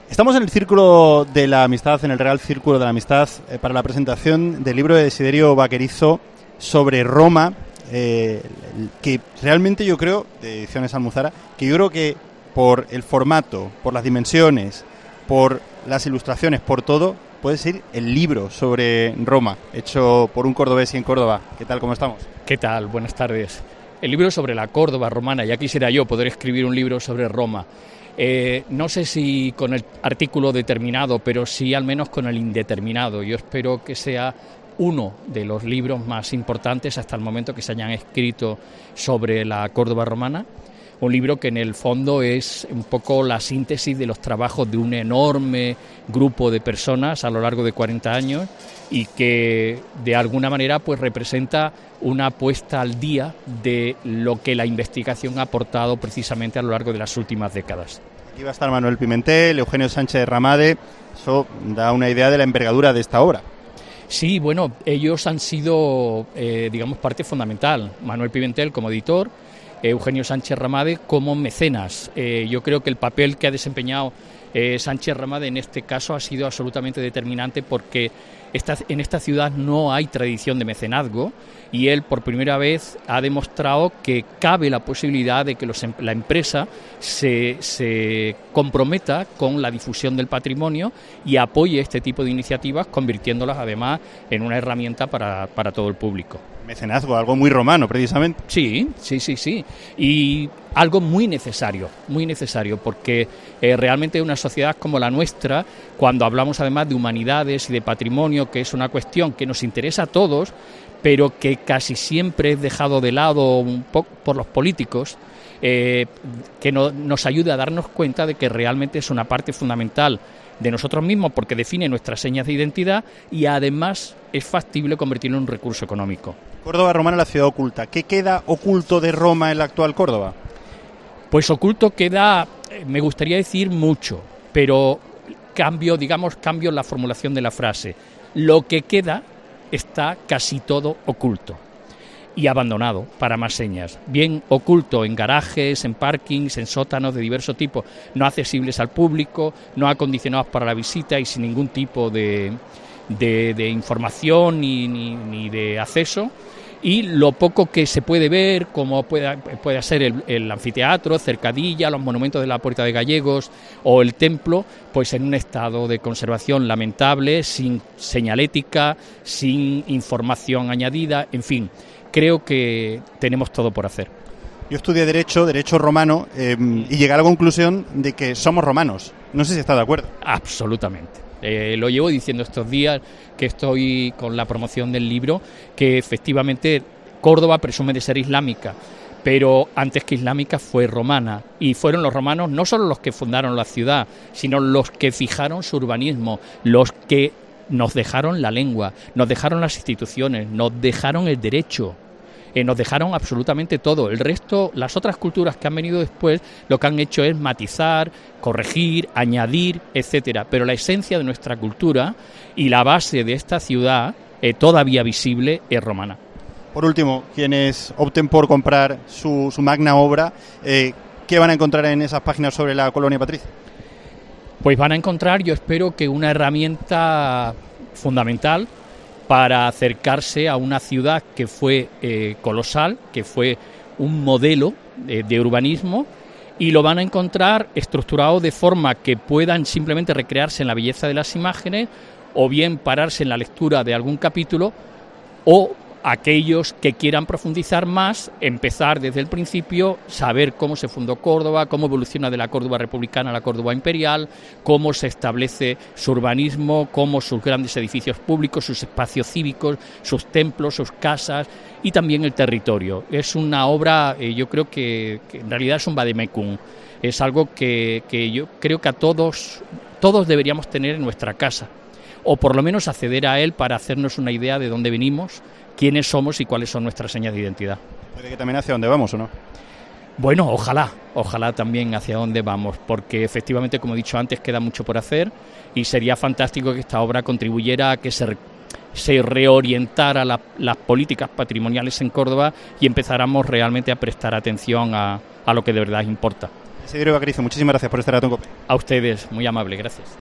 Estamos en el Círculo de la Amistad, en el Real Círculo de la Amistad, para la presentación del libro de Desiderio Vaquerizo sobre Roma, que realmente yo creo, de Ediciones Almuzara, que yo creo que por el formato, por las dimensiones, por las ilustraciones, por todo, puede ser el libro sobre Roma, hecho por un cordobés y en Córdoba. ¿Qué tal, cómo estamos? ¿Qué tal? Buenas tardes. El libro sobre la Córdoba romana, ya quisiera yo poder escribir un libro sobre Roma. No sé si con el artículo determinado, pero sí al menos con el indeterminado. Yo espero que sea uno de los libros más importantes hasta el momento que se hayan escrito sobre la Córdoba romana. Un libro que en el fondo es un poco la síntesis de los trabajos de un enorme grupo de personas a lo largo de 40 años y que de alguna manera pues representa una puesta al día de lo que la investigación ha aportado precisamente a lo largo de las últimas décadas. Aquí va a estar Manuel Pimentel, Eugenio Sánchez Ramade. Eso da una idea de la envergadura de esta obra. Sí, bueno, ellos han sido, digamos, parte fundamental. Manuel Pimentel como editor, Eugenio Sánchez Ramade como mecenas. Yo creo que el papel que ha desempeñado Sánchez Ramade en este caso ha sido absolutamente determinante porque en esta ciudad no hay tradición de mecenazgo y él por primera vez ha demostrado que cabe la posibilidad de que la empresa se comprometa con la difusión del patrimonio y apoye este tipo de iniciativas, convirtiéndolas además en una herramienta para todo el público. Mecenazgo, algo muy romano precisamente. Sí. Y algo muy necesario, porque realmente una sociedad como la nuestra, cuando hablamos además de humanidades y de patrimonio, que es una cuestión que nos interesa a todos, pero que casi siempre es dejado de lado un poco por los políticos, que nos ayude a darnos cuenta de que realmente es una parte fundamental de nosotros mismos porque define nuestras señas de identidad y además es factible convertirlo en un recurso económico. Córdoba romana, la ciudad oculta. ¿Qué queda oculto de Roma en la actual Córdoba? Pues oculto queda, me gustaría decir mucho, pero cambio la formulación de la frase. Lo que queda está casi todo oculto y abandonado para más señas, bien oculto en garajes, en parkings, en sótanos de diverso tipo, no accesibles al público, no acondicionados para la visita y sin ningún tipo de información ni de acceso. Y lo poco que se puede ver, como puede ser el anfiteatro, Cercadilla, los monumentos de la Puerta de Gallegos o el templo, pues en un estado de conservación lamentable, sin señalética, sin información añadida, en fin, creo que tenemos todo por hacer. Yo estudié Derecho romano, y llegué a la conclusión de que somos romanos. No sé si está de acuerdo. Absolutamente. Lo llevo diciendo estos días que estoy con la promoción del libro, que efectivamente Córdoba presume de ser islámica, pero antes que islámica fue romana, y fueron los romanos no solo los que fundaron la ciudad, sino los que fijaron su urbanismo, los que nos dejaron la lengua, nos dejaron las instituciones, nos dejaron el derecho. Nos dejaron absolutamente todo. El resto, las otras culturas que han venido después, lo que han hecho es matizar, corregir, añadir, etcétera. Pero la esencia de nuestra cultura y la base de esta ciudad, todavía visible, es romana. Por último, quienes opten por comprar su magna obra, ¿qué van a encontrar en esas páginas sobre la colonia patricia? Pues van a encontrar, yo espero que una herramienta fundamental para acercarse a una ciudad que fue colosal, que fue un modelo de urbanismo, y lo van a encontrar estructurado de forma que puedan simplemente recrearse en la belleza de las imágenes o bien pararse en la lectura de algún capítulo, o aquellos que quieran profundizar más, empezar desde el principio, saber cómo se fundó Córdoba, cómo evoluciona de la Córdoba republicana a la Córdoba imperial, cómo se establece su urbanismo, cómo sus grandes edificios públicos, sus espacios cívicos, sus templos, sus casas y también el territorio. Es una obra, yo creo que en realidad es un vademecum, es algo que yo creo que a todos deberíamos tener en nuestra casa, o por lo menos acceder a él para hacernos una idea de dónde venimos, quiénes somos y cuáles son nuestras señas de identidad. ¿Puede que también hacia dónde vamos o no? Bueno, ojalá también hacia dónde vamos, porque efectivamente, como he dicho antes, queda mucho por hacer y sería fantástico que esta obra contribuyera a que se reorientara las políticas patrimoniales en Córdoba y empezáramos realmente a prestar atención a lo que de verdad importa. Desiderio Vaquerizo, muchísimas gracias por este rato en COPE. A ustedes, muy amable, gracias.